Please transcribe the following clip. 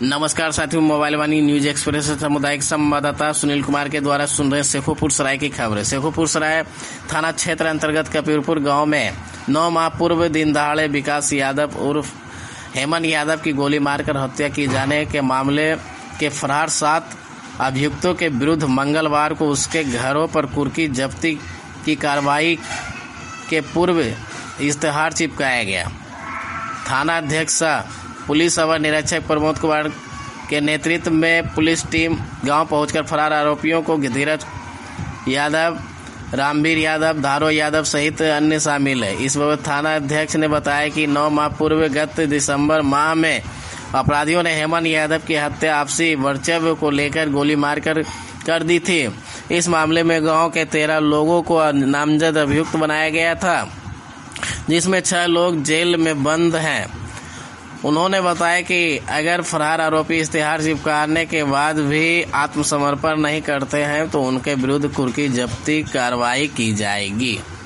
नमस्कार साथियों, मोबाइल वाणी news express सामुदायिक संवाददाता सुनील कुमार के द्वारा सुन रहे शेखोपुर सराय की खबरें। शेखोपुर सराय थाना क्षेत्र अंतर्गत कबीरपुर गांव में 9 माह पूर्व दिन दहाड़े विकास यादव उर्फ हेमंत यादव की गोली मारकर हत्या की जाने के मामले के फरार 7 अभियुक्तों के विरुद्ध मंगलवार को उसके घरों पर कुर्की जब्ती की कार्रवाई के पूर्व इश्तेहार चिपकाया गया। थाना अध्यक्ष पुलिस अवर निरीक्षक प्रमोद कुमार के नेतृत्व में पुलिस टीम गांव पहुंचकर फरार आरोपियों को धीरज यादव, रामवीर यादव, धारो यादव सहित अन्य शामिल है। इस बाबत थाना अध्यक्ष ने बताया कि 9 माह पूर्व गत दिसंबर माह में अपराधियों ने हेमंत यादव की हत्या आपसी वर्चस्व को लेकर गोली मारकर कर दी थी। इस मामले में गांव के 13 लोगों को नामजद अभियुक्त बनाया गया था, जिसमें 6 लोग जेल में बंद हैं। उन्होंने बताया कि अगर फरार आरोपी इश्तेहार चिपकाने के बाद भी आत्मसमर्पण नहीं करते हैं तो उनके विरुद्ध कुर्की जब्ती कार्रवाई की जाएगी।